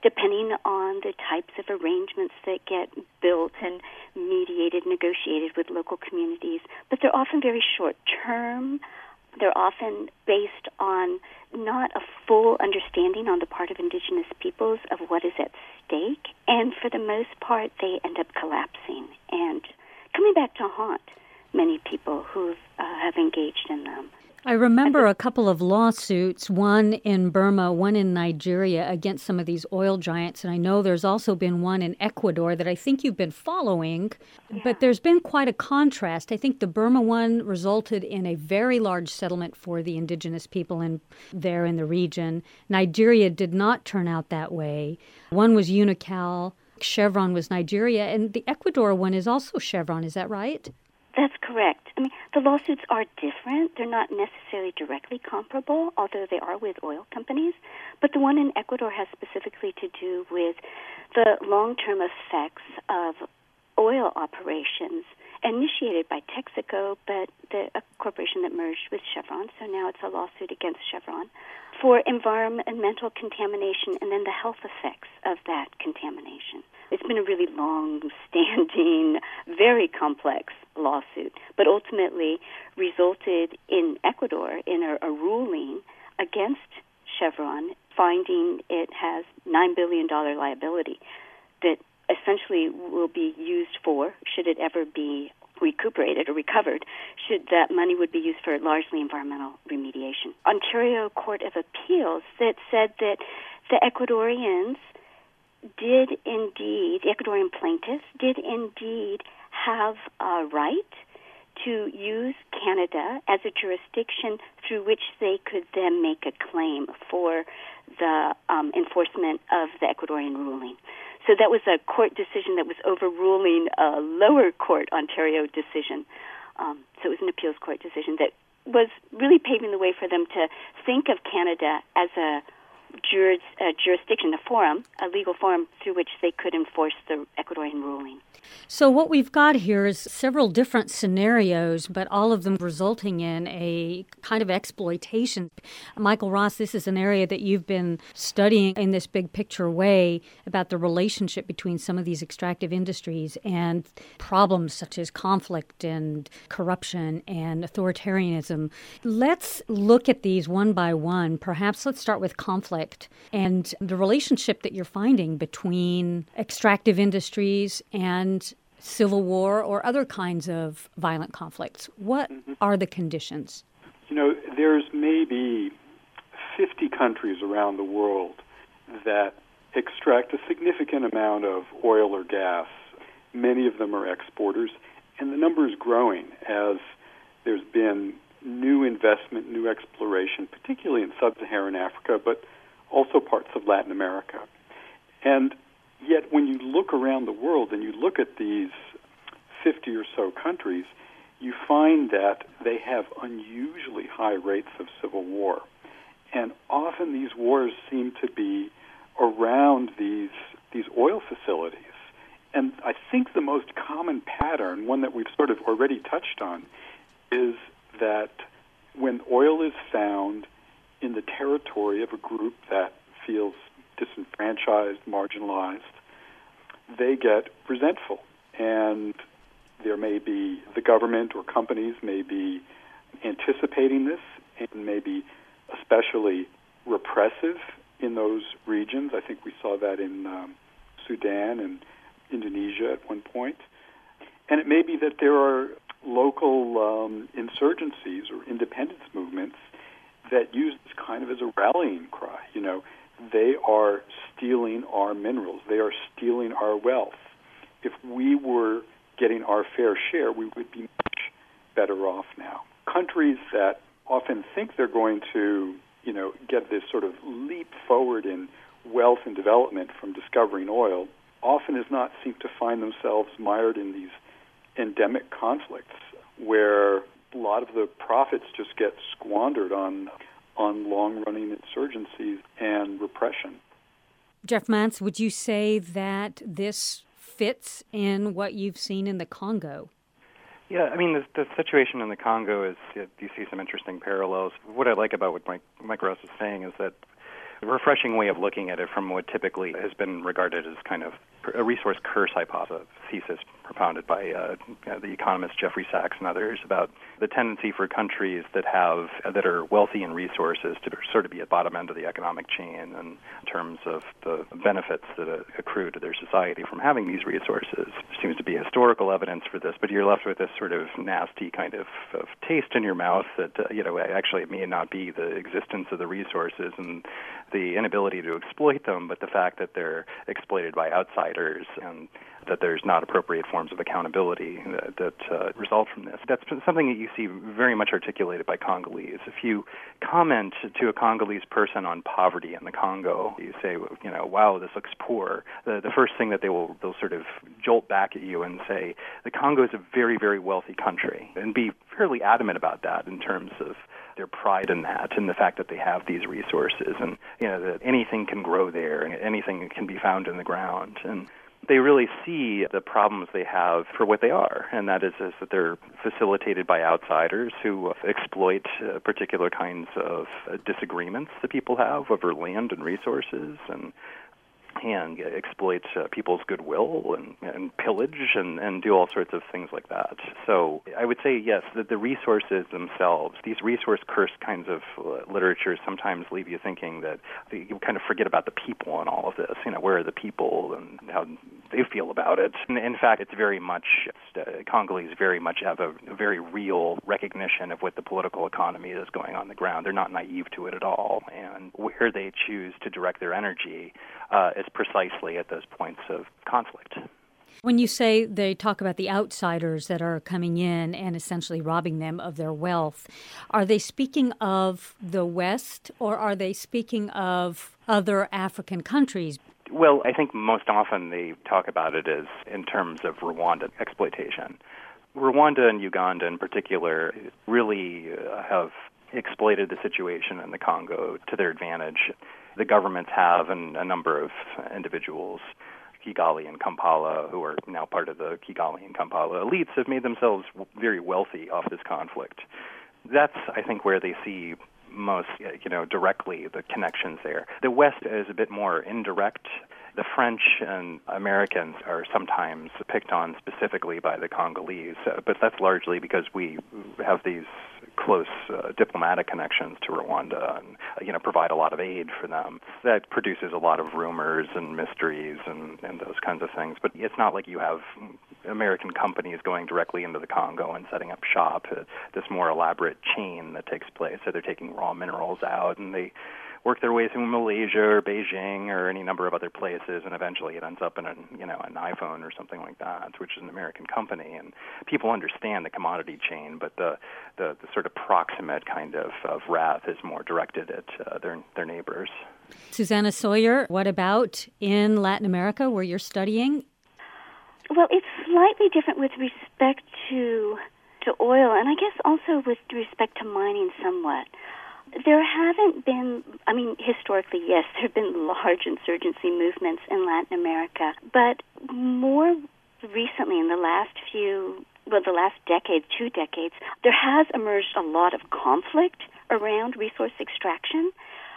depending on the types of arrangements that get built and mediated, negotiated with local communities. But they're often very short-term. They're often based on not a full understanding on the part of indigenous peoples of what is at stake. And for the most part, they end up collapsing and coming back to haunt many people who uh, have engaged in them. I remember a couple of lawsuits, one in Burma, one in Nigeria, against some of these oil giants. And I know there's also been one in Ecuador that I think you've been following. Yeah. But there's been quite a contrast. I think the Burma one resulted in a very large settlement for the indigenous people in there in the region. Nigeria did not turn out that way. One was Unocal, Chevron was Nigeria, and the Ecuador one is also Chevron. Is that right? That's correct. I mean, the lawsuits are different. They're not necessarily directly comparable, although they are with oil companies. But the one in Ecuador has specifically to do with the long-term effects of oil operations initiated by Texaco, but the a corporation that merged with Chevron, so now it's a lawsuit against Chevron, for environmental contamination and then the health effects of that contamination. It's been a really long-standing, very complex lawsuit, but ultimately resulted in Ecuador in a, a ruling against Chevron, finding it has nine billion dollars liability that essentially will be used for, should it ever be recuperated or recovered, should that money would be used for largely environmental remediation. Ontario Court of Appeals that said that the Ecuadorians did indeed, the Ecuadorian plaintiffs did indeed have a right to use Canada as a jurisdiction through which they could then make a claim for the um, enforcement of the Ecuadorian ruling. So that was a court decision that was overruling a lower court Ontario decision. Um, so it was an appeals court decision that was really paving the way for them to think of Canada as a juris, a jurisdiction, a forum, a legal forum through which they could enforce the Ecuadorian ruling. So what we've got here is several different scenarios, but all of them resulting in a kind of exploitation. Michael Ross, this is an area that you've been studying in this big picture way about the relationship between some of these extractive industries and problems such as conflict and corruption and authoritarianism. Let's look at these one by one. Perhaps let's start with conflict and the relationship that you're finding between extractive industries and civil war or other kinds of violent conflicts. What mm-hmm. are the conditions? You know, there's maybe fifty countries around the world that extract a significant amount of oil or gas. Many of them are exporters, and the number is growing as there's been new investment, new exploration, particularly in sub-Saharan Africa, but also parts of Latin America. And yet, when you look around the world and you look at these fifty or so countries, you find that they have unusually high rates of civil war. And often these wars seem to be around these these oil facilities. And I think the most common pattern, one that we've sort of already touched on, is that when oil is found in the territory of a group that feels disenfranchised, marginalized, they get resentful. And there may be, the government or companies may be anticipating this and may be especially repressive in those regions. I think we saw that in um, Sudan and Indonesia at one point. And it may be that there are local um, insurgencies or independence movements that use this kind of as a rallying cry. You know, they are stealing our minerals. They are stealing our wealth. If we were getting our fair share, we would be much better off now. Countries that often think they're going to, you know, get this sort of leap forward in wealth and development from discovering oil often does not seem to find themselves mired in these endemic conflicts where a lot of the profits just get squandered on on long-running insurgencies and repression. Jeff Mance, would you say that this fits in what you've seen in the Congo? Yeah, I mean, the, the situation in the Congo is, you see some interesting parallels. What I like about what Mike, Mike Ross is saying is that refreshing way of looking at it from what typically has been regarded as kind of a resource curse hypothesis, thesis propounded by uh, the economist Jeffrey Sachs and others about the tendency for countries that have that are wealthy in resources to sort of be at bottom end of the economic chain in terms of the benefits that accrue to their society from having these resources. There seems to be historical evidence for this, but you're left with this sort of nasty kind of, of taste in your mouth that, uh, you know, actually it may not be the existence of the resources and the inability to exploit them, but the fact that they're exploited by outsiders and that there's not appropriate forms of accountability that, that uh, result from this. That's something that you see very much articulated by Congolese. If you comment to a Congolese person on poverty in the Congo, you say, you know, wow, this looks poor. The, the first thing that they will they'll sort of jolt back at you and say, the Congo is a very, very wealthy country, and be fairly adamant about that in terms of their pride in that and the fact that they have these resources and, you know, that anything can grow there and anything can be found in the ground. And they really see the problems they have for what they are, and that is, is that they're facilitated by outsiders who exploit uh, particular kinds of uh, disagreements that people have over land and resources and and exploit uh, people's goodwill and, and pillage and, and do all sorts of things like that. So I would say, yes, that the resources themselves, these resource curse kinds of uh, literatures sometimes leave you thinking that you kind of forget about the people in all of this. You know, where are the people and how they feel about it? And in fact, it's very much, uh, Congolese very much have a, a very real recognition of what the political economy is going on the ground. They're not naive to it at all. And where they choose to direct their energy uh, is precisely at those points of conflict. When you say they talk about the outsiders that are coming in and essentially robbing them of their wealth, are they speaking of the West or are they speaking of other African countries? Well, I think most often they talk about it as in terms of Rwanda exploitation. Rwanda and Uganda in particular really uh, have exploited the situation in the Congo to their advantage. The governments have, and a number of individuals, Kigali and Kampala, who are now part of the Kigali and Kampala elites, have made themselves very wealthy off this conflict. That's, I think, where they see most, you know, directly the connections there. The West is a bit more indirect. The French and Americans are sometimes picked on specifically by the Congolese, uh, but that's largely because we have these close uh, diplomatic connections to Rwanda and, uh, you know, provide a lot of aid for them. That produces a lot of rumors and mysteries and, and those kinds of things. But it's not like you have American companies going directly into the Congo and setting up shop. Uh, this more elaborate chain that takes place. So they're taking raw minerals out and they work their way through Malaysia or Beijing or any number of other places, and eventually it ends up in an, you know, an iPhone or something like that, which is an American company. And people understand the commodity chain, but the the, the sort of proximate kind of, of wrath is more directed at uh, their their neighbors. Susanna Sawyer, what about in Latin America where you're studying? Well, it's slightly different with respect to to oil, and I guess also with respect to mining somewhat. There haven't been, I mean, historically, yes, there have been large insurgency movements in Latin America, but more recently, in the last few, well, the last decade, two decades, there has emerged a lot of conflict around resource extraction,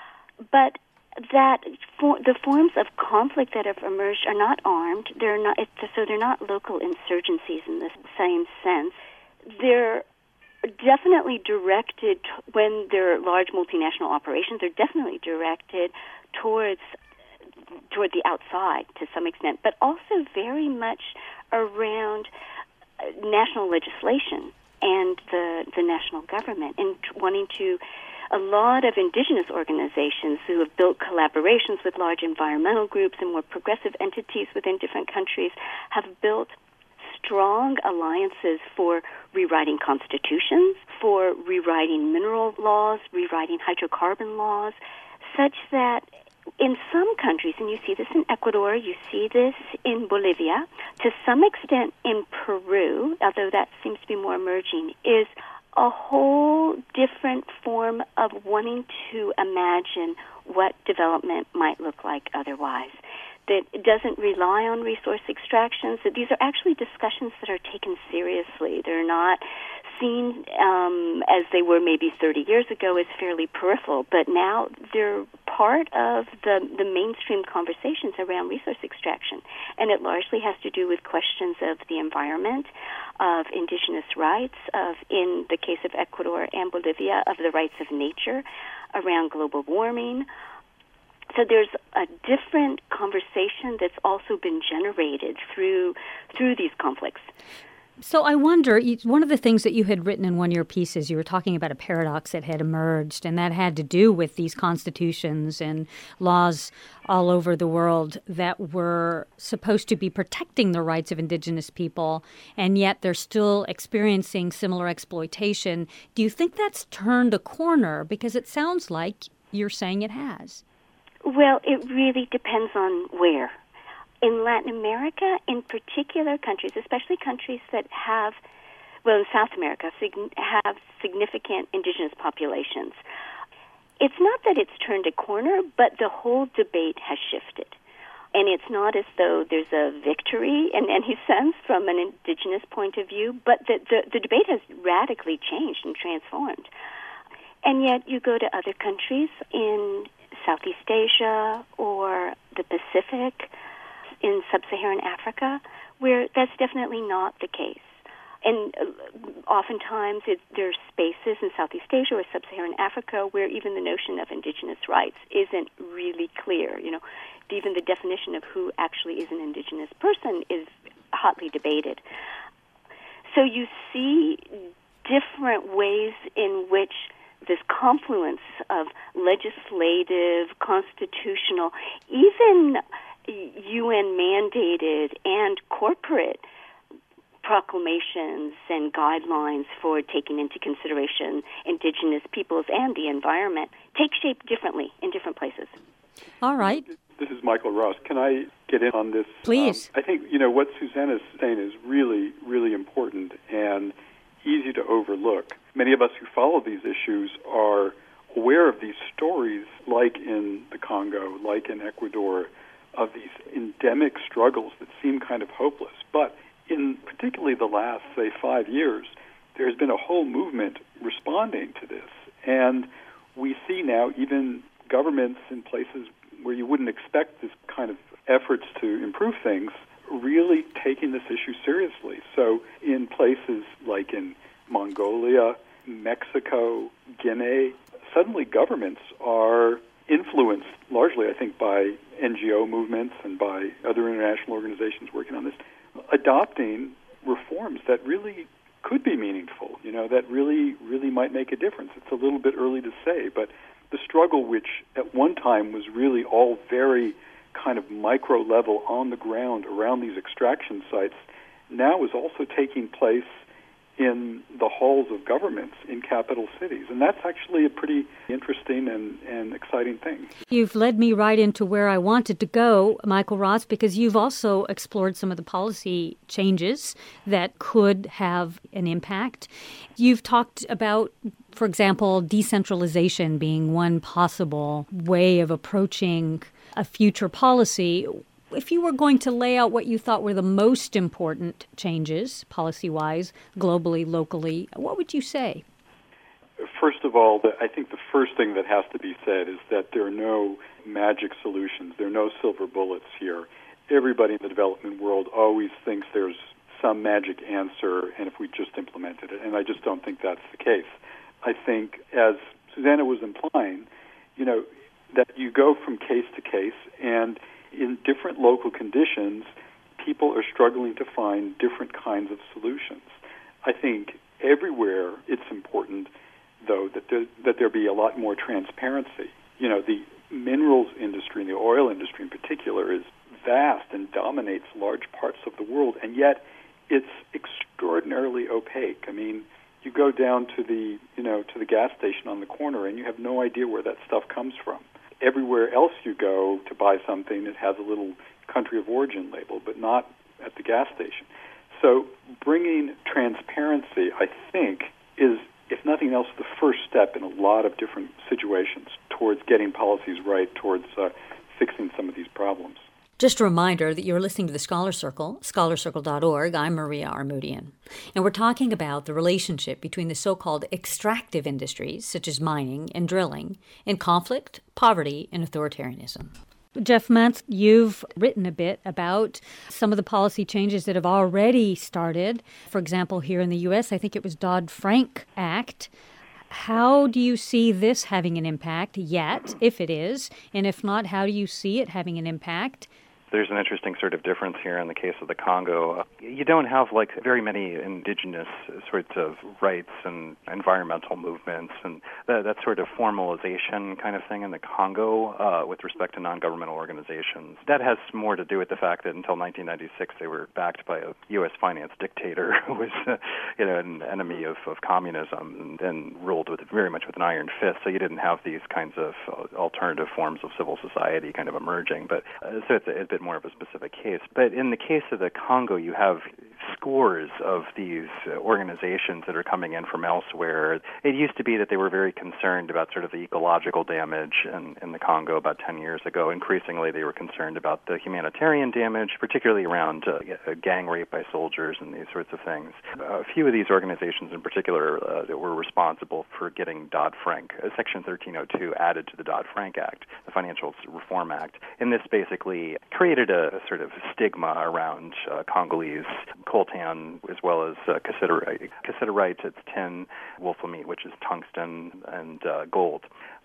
but that for, the forms of conflict that have emerged are not armed. They're not, it's, so they're not local insurgencies in the same sense. They're definitely directed, when there are large multinational operations, they're definitely directed towards toward the outside to some extent, but also very much around national legislation and the the national government, and wanting to, a lot of indigenous organizations who have built collaborations with large environmental groups and more progressive entities within different countries have built strong alliances for rewriting constitutions, for rewriting mineral laws, rewriting hydrocarbon laws, such that in some countries, and you see this in Ecuador, you see this in Bolivia, to some extent in Peru, although that seems to be more emerging, is a whole different form of wanting to imagine what development might look like otherwise. That it doesn't rely on resource extractions, that these are actually discussions that are taken seriously. They're not seen um, as they were maybe thirty years ago as fairly peripheral, but now they're part of the, the mainstream conversations around resource extraction. And it largely has to do with questions of the environment, of indigenous rights, of, in the case of Ecuador and Bolivia, of the rights of nature, around global warming. So there's a different conversation that's also been generated through through these conflicts. So I wonder, one of the things that you had written in one of your pieces, you were talking about a paradox that had emerged, and that had to do with these constitutions and laws all over the world that were supposed to be protecting the rights of indigenous people, and yet they're still experiencing similar exploitation. Do you think that's turned a corner? Because it sounds like you're saying it has. Well, it really depends on where. In Latin America, in particular countries, especially countries that have, well, in South America, sig- have significant indigenous populations, it's not that it's turned a corner, but the whole debate has shifted. And it's not as though there's a victory in any sense from an indigenous point of view, but the, the, the debate has radically changed and transformed. And yet you go to other countries in Southeast Asia or the Pacific, in sub-Saharan Africa, where that's definitely not the case. And uh, oftentimes it, there are spaces in Southeast Asia or sub-Saharan Africa where even the notion of indigenous rights isn't really clear. You know, even the definition of who actually is an indigenous person is hotly debated. So you see different ways in which this confluence of legislative, constitutional, even U N-mandated and corporate proclamations and guidelines for taking into consideration indigenous peoples and the environment take shape differently in different places. All right. This is Michael Ross. Can I get in on this? Please. Um, I think, you know, what Suzanne is saying is really, really important and easy to overlook. Many of us who follow these issues are aware of these stories, like in the Congo, like in Ecuador, of these endemic struggles that seem kind of hopeless. But in particularly the last, say, five years, there's been a whole movement responding to this. And we see now even governments in places where you wouldn't expect this kind of efforts to improve things really taking this issue seriously. So in places like in Mongolia, Mexico, Guinea, suddenly governments are influenced largely, I think, by N G O movements and by other international organizations working on this, adopting reforms that really could be meaningful, you know, that really, really might make a difference. It's a little bit early to say, but the struggle, which at one time was really all very kind of micro level on the ground around these extraction sites, now is also taking place in the halls of governments in capital cities. And that's actually a pretty interesting and, and exciting thing. You've led me right into where I wanted to go, Michael Ross, because you've also explored some of the policy changes that could have an impact. You've talked about, for example, decentralization being one possible way of approaching a future policy. If you were going to lay out what you thought were the most important changes, policy-wise, globally, locally, what would you say? First of all, I think the first thing that has to be said is that there are no magic solutions. There are no silver bullets here. Everybody in the development world always thinks there's some magic answer, and if we just implemented it, and I just don't think that's the case. I think, as Susanna was implying, you know, that you go from case to case, and in different local conditions, people are struggling to find different kinds of solutions. I think everywhere it's important, though, that there, that there be a lot more transparency. You know, the minerals industry and the oil industry in particular is vast and dominates large parts of the world, and yet it's extraordinarily opaque. I mean, you go down to the, you know, to the gas station on the corner, and you have no idea where that stuff comes from. Everywhere else you go to buy something, it has a little country of origin label, but not at the gas station. So bringing transparency, I think, is, if nothing else, the first step in a lot of different situations towards getting policies right, towards uh, fixing some of these problems. Just a reminder that you're listening to the Scholar Circle, scholar circle dot org. I'm Maria Armoudian. And we're talking about the relationship between the so-called extractive industries, such as mining and drilling, and conflict, poverty, and authoritarianism. Jeff Mantz, you've written a bit about some of the policy changes that have already started. For example, here in the U S, I think it was Dodd-Frank Act. How do you see this having an impact yet, if it is? And if not, how do you see it having an impact? There's an interesting sort of difference here in the case of the Congo. You don't have like very many indigenous sorts of rights and environmental movements and that, that sort of formalization kind of thing in the Congo uh, with respect to non-governmental organizations. That has more to do with the fact that until nineteen ninety-six they were backed by a U S finance dictator who was uh, you know, an enemy of, of communism and, and ruled with very much with an iron fist. So you didn't have these kinds of uh, alternative forms of civil society kind of emerging. But uh, so it's a, it's a bit more of a specific case. But in the case of the Congo, you have scores of these uh, organizations that are coming in from elsewhere. It used to be that they were very concerned about sort of the ecological damage in, in the Congo about ten years ago. Increasingly, they were concerned about the humanitarian damage, particularly around uh, gang rape by soldiers and these sorts of things. A few of these organizations in particular uh, that were responsible for getting Dodd-Frank, uh, Section thirteen oh two added to the Dodd-Frank Act, the Financial Reform Act. And this basically created a, a sort of stigma around uh, Congolese coltan as well as uh, cassiterite. Cassiterite, it's tin, wolframite, which is tungsten, and uh, gold.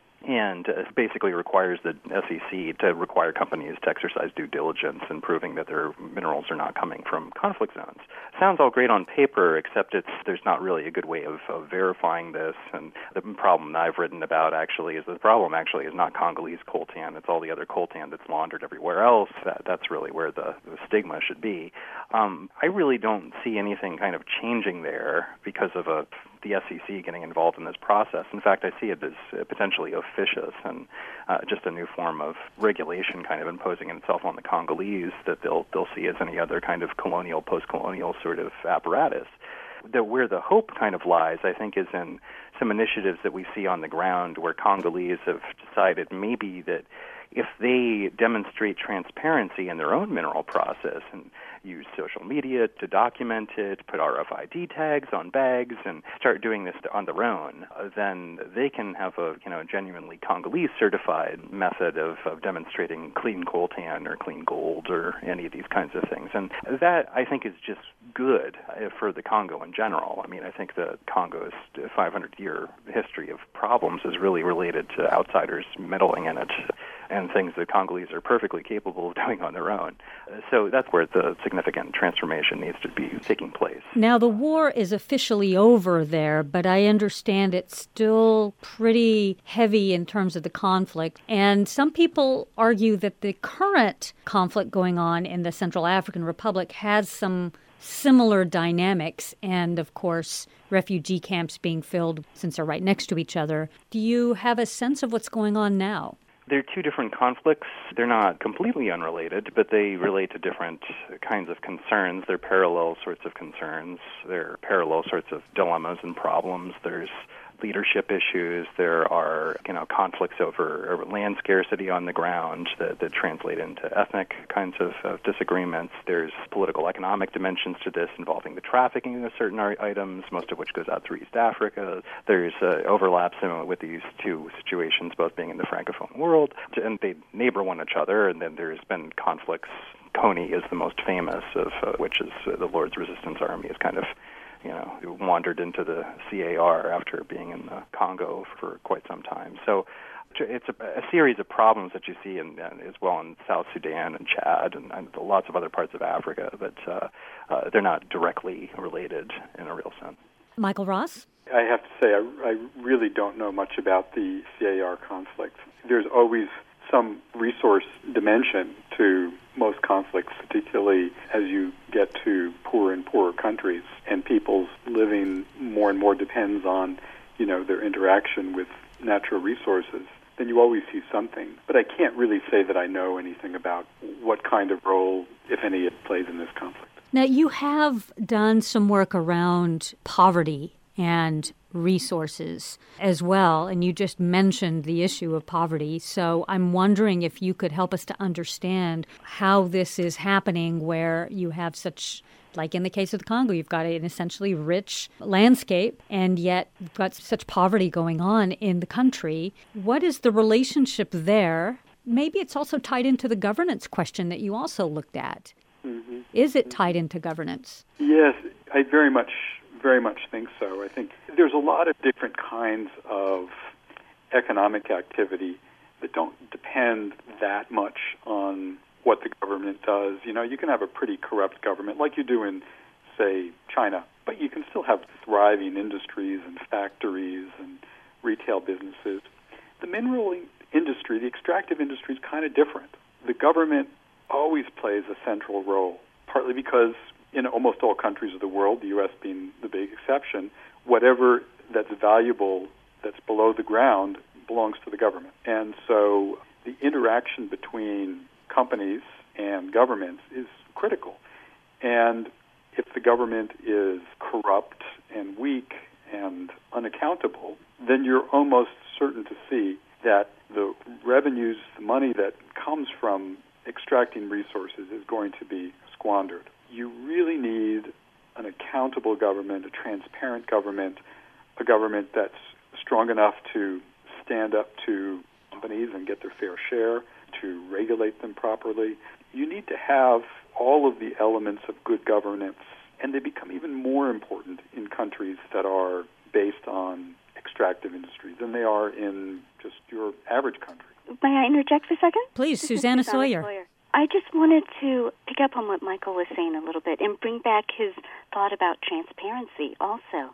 And uh, basically requires the S E C to require companies to exercise due diligence in proving that their minerals are not coming from conflict zones. Sounds all great on paper, except it's there's not really a good way of, of verifying this. And the problem I've written about actually is the problem actually is not Congolese coltan. It's all the other coltan that's laundered everywhere else. That, that's really where the, the stigma should be. Um, I really don't see anything kind of changing there because of a the S E C getting involved in this process. In fact, I see it as uh, potentially officious and uh, just a new form of regulation kind of imposing itself on the Congolese that they'll they'll see as any other kind of colonial, post-colonial sort of apparatus. The, where the hope kind of lies, I think, is in some initiatives that we see on the ground where Congolese have decided maybe that if they demonstrate transparency in their own mineral process and use social media to document it, put R F I D tags on bags, and start doing this on their own, then they can have a you know genuinely Congolese certified method of, of demonstrating clean coltan or clean gold or any of these kinds of things. And that, I think, is just good for the Congo in general. I mean, I think the Congo's five hundred year history of problems is really related to outsiders meddling in it and things that Congolese are perfectly capable of doing on their own. So that's where the significant transformation needs to be taking place. Now, the war is officially over there, but I understand it's still pretty heavy in terms of the conflict. And some people argue that the current conflict going on in the Central African Republic has some similar dynamics and, of course, refugee camps being filled since they're right next to each other. Do you have a sense of what's going on now? They're two different conflicts. They're not completely unrelated, but they relate to different kinds of concerns. They're parallel sorts of concerns. They're parallel sorts of dilemmas and problems. There's leadership issues. There are, you know, conflicts over, over land scarcity on the ground that, that translate into ethnic kinds of, of disagreements. There's political economic dimensions to this involving the trafficking of certain items, most of which goes out through East Africa. There's uh, overlaps with these two situations, both being in the Francophone world, and they neighbor one another, and then there's been conflicts. Kony is the most famous of uh, which is uh, the Lord's Resistance Army is kind of you know, wandered into the C A R after being in the Congo for quite some time. So it's a, a series of problems that you see in, in, as well in South Sudan and Chad and, and lots of other parts of Africa, but uh, uh, they're not directly related in a real sense. Michael Ross? I have to say, I, I really don't know much about the C A R conflict. There's always some resource dimension to most conflicts, particularly as you get to poorer and poorer countries, and people's living more and more depends on, you know, their interaction with natural resources. Then you always see something. But I can't really say that I know anything about what kind of role, if any, it plays in this conflict. Now, you have done some work around poverty and resources as well. And you just mentioned the issue of poverty. So I'm wondering if you could help us to understand how this is happening where you have such, like in the case of the Congo, you've got an essentially rich landscape, and yet you've got such poverty going on in the country. What is the relationship there? Maybe it's also tied into the governance question that you also looked at. Mm-hmm. Is it tied into governance? Yes, I very much, very much think so. I think there's a lot of different kinds of economic activity that don't depend that much on what the government does. You know, you can have a pretty corrupt government like you do in, say, China, but you can still have thriving industries and factories and retail businesses. The mineral industry, the extractive industry, is kind of different. The government always plays a central role, partly because in almost all countries of the world, the U S being the big exception, whatever that's valuable that's below the ground belongs to the government. And so the interaction between companies and governments is critical. And if the government is corrupt and weak and unaccountable, then you're almost certain to see that the revenues, the money that comes from extracting resources is going to be squandered. You really need an accountable government, a transparent government, a government that's strong enough to stand up to companies and get their fair share, to regulate them properly. You need to have all of the elements of good governance, and they become even more important in countries that are based on extractive industries than they are in just your average country. May I interject for a second? Please, Susanna Sawyer. Sawyer. I just wanted to pick up on what Michael was saying a little bit and bring back his thought about transparency also.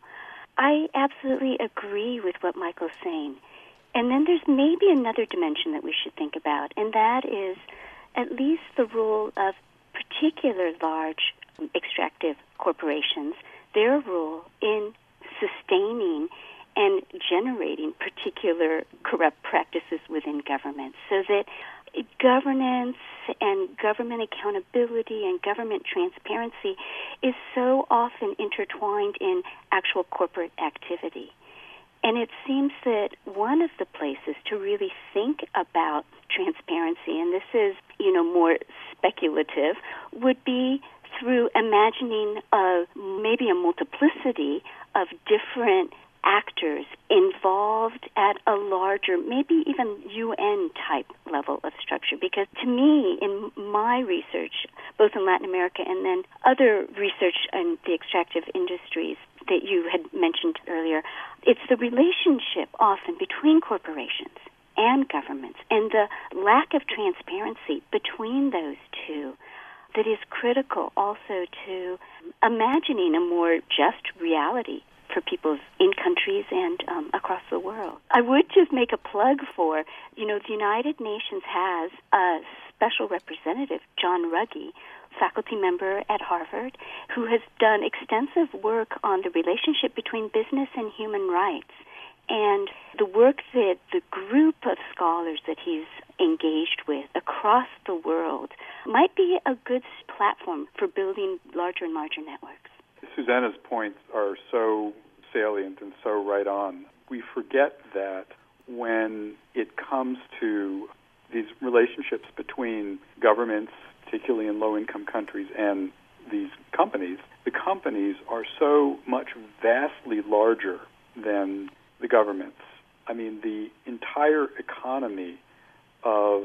I absolutely agree with what Michael's saying. And then there's maybe another dimension that we should think about, and that is at least the role of particular large extractive corporations, their role in sustaining and generating particular corrupt practices within governments, so that governance and government accountability and government transparency is so often intertwined in actual corporate activity. And it seems that one of the places to really think about transparency, and this is, you know, more speculative, would be through imagining a, maybe a multiplicity of different actors involved at a larger, maybe even U N-type level of structure. Because to me, in my research, both in Latin America and then other research in the extractive industries that you had mentioned earlier, it's the relationship often between corporations and governments and the lack of transparency between those two that is critical also to imagining a more just reality for people in countries and um, across the world. I would just make a plug for, you know, the United Nations has a special representative, John Ruggie, faculty member at Harvard, who has done extensive work on the relationship between business and human rights. And the work that the group of scholars that he's engaged with across the world might be a good platform for building larger and larger networks. Susanna's points are so salient and so right on. We forget that when it comes to these relationships between governments, particularly in low-income countries, and these companies, the companies are so much vastly larger than the governments. I mean, the entire economy of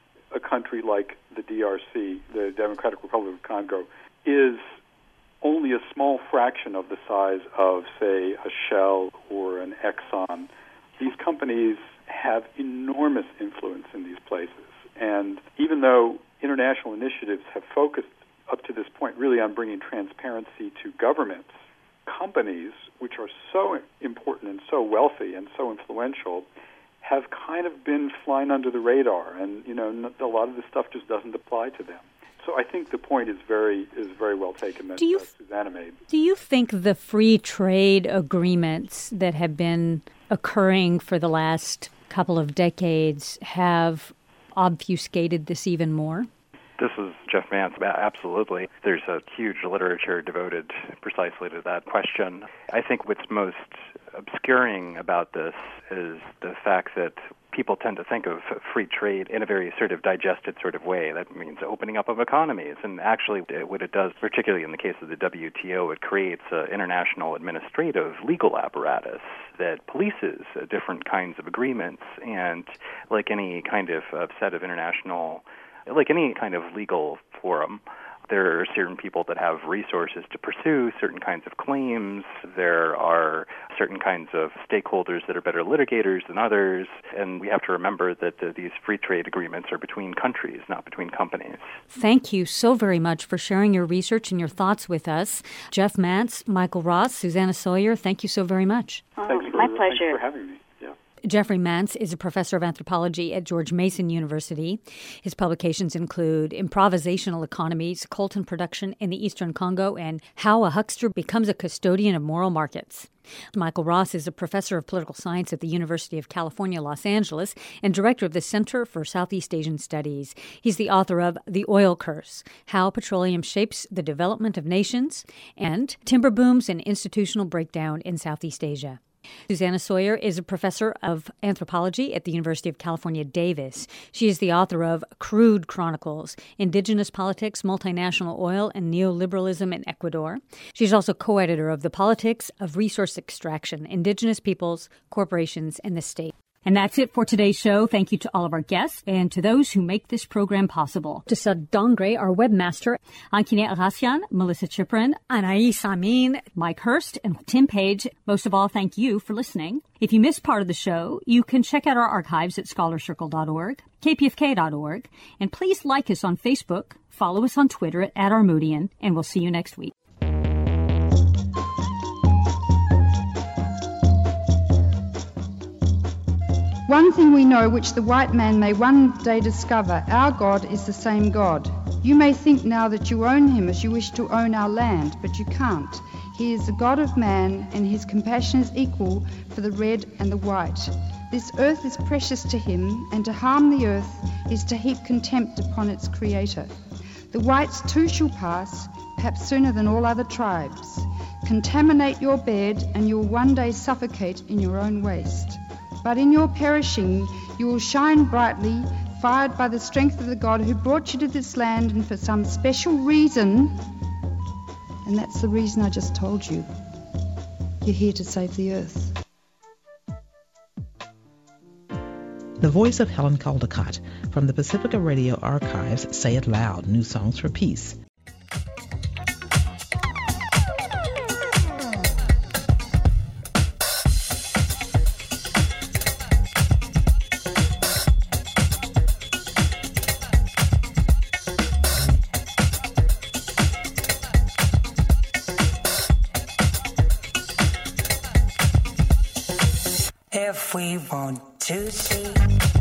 a country like the D R C, the Democratic Republic of Congo, is only a small fraction of the size of, say, a Shell or an Exxon. These companies have enormous influence in these places. And even though international initiatives have focused up to this point really on bringing transparency to governments, companies, which are so important and so wealthy and so influential, have kind of been flying under the radar. And, you know, a lot of this stuff just doesn't apply to them. So I think the point is very is very well taken that do you, uh, Susanna made. Do you think the free trade agreements that have been occurring for the last couple of decades have obfuscated this even more? This is Jeff Mance. Absolutely. There's a huge literature devoted precisely to that question. I think what's most obscuring about this is the fact that people tend to think of free trade in a very sort of digested sort of way. That means opening up of economies. And actually what it does, particularly in the case of the W T O, it creates an international administrative legal apparatus that polices uh, different kinds of agreements. And like any kind of uh, set of international, like any kind of legal forum, there are certain people that have resources to pursue certain kinds of claims. There are certain kinds of stakeholders that are better litigators than others. And we have to remember that the, these free trade agreements are between countries, not between companies. Thank you so very much for sharing your research and your thoughts with us. Jeff Mance, Michael Ross, Susanna Sawyer, thank you so very much. Oh, thanks for, my pleasure. Thanks for having me. Jeffrey Mance is a professor of anthropology at George Mason University. His publications include Improvisational Economies, Coltan Production in the Eastern Congo, and How a Huckster Becomes a Custodian of Moral Markets. Michael Ross is a professor of political science at the University of California, Los Angeles, and director of the Center for Southeast Asian Studies. He's the author of The Oil Curse, How Petroleum Shapes the Development of Nations, and Timber Booms and Institutional Breakdown in Southeast Asia. Susanna Sawyer is a professor of anthropology at the University of California, Davis. She is the author of Crude Chronicles, Indigenous Politics, Multinational Oil, and Neoliberalism in Ecuador. She's also co-editor of The Politics of Resource Extraction, Indigenous Peoples, Corporations, and the State. And that's it for today's show. Thank you to all of our guests and to those who make this program possible. To Sud Dongre, our webmaster, Ankine Arasian, Melissa Chiprin, Anais Amin, Mike Hurst, and Tim Page. Most of all, thank you for listening. If you missed part of the show, you can check out our archives at scholar circle dot org, k p f k dot org, and please like us on Facebook, follow us on Twitter at, at Armoudian, and we'll see you next week. One thing we know which the white man may one day discover, our God is the same God. You may think now that you own him as you wish to own our land, but you can't. He is the God of man, and his compassion is equal for the red and the white. This earth is precious to him, and to harm the earth is to heap contempt upon its creator. The whites too shall pass, perhaps sooner than all other tribes. Contaminate your bed, and you will one day suffocate in your own waste. But in your perishing, you will shine brightly, fired by the strength of the God who brought you to this land, and for some special reason, and that's the reason I just told you, you're here to save the earth. The voice of Helen Caldicott from the Pacifica Radio Archives, Say It Loud, New Songs for Peace. If we want to see